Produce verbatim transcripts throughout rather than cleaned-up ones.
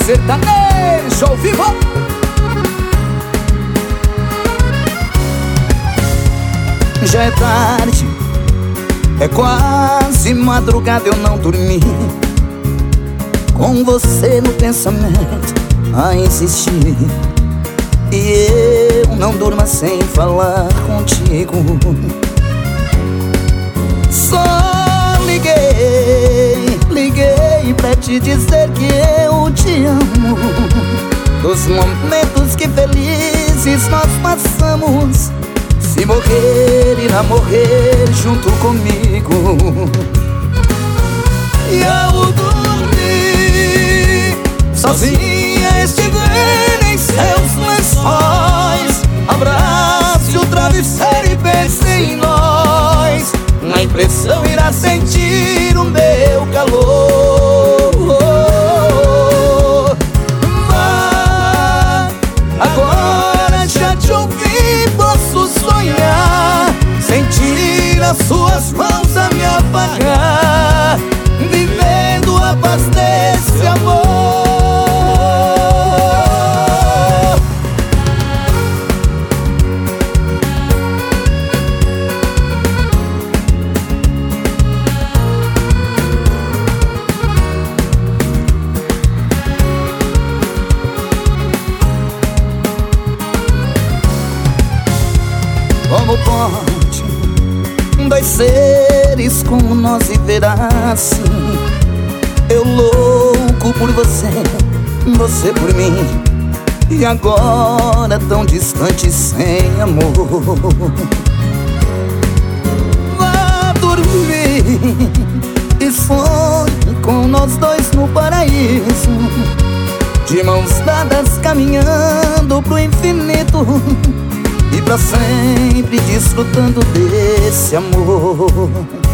sertanejo ao vivo. Já é tarde, é quase madrugada, eu não dormi, com você no pensamento a insistir. E eu não durmo sem falar contigo. Só liguei, liguei pra te dizer que eu te amo, dos momentos que felizes nós passamos. Se morrer, irá morrer junto comigo. E ao dormir, sozinha estiver em seus lençóis, abrace o travesseiro e pense em nós. Na impressão irá sentir o meu calor. Vá, agora já te ouvi, posso sonhar, sentir as suas mãos a me apagar, vivendo a paz desse amor. Como pode dois seres como nós viver assim? Eu louco por você, você por mim, e agora tão distante sem amor. Vá dormir e sonhe com nós dois no paraíso, de mãos dadas caminhando pro infinito, e pra sempre desfrutando desse amor.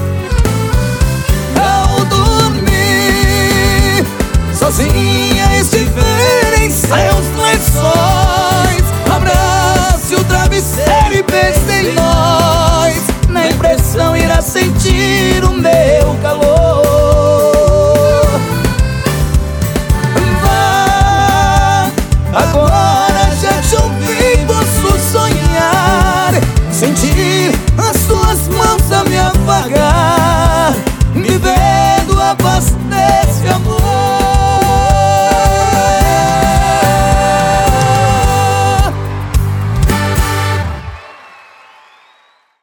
Ao dormir, sozinha estiver em seus lençóis, abrace o travesseiro e pense em nós. Na impressão irá sentir o meu calor.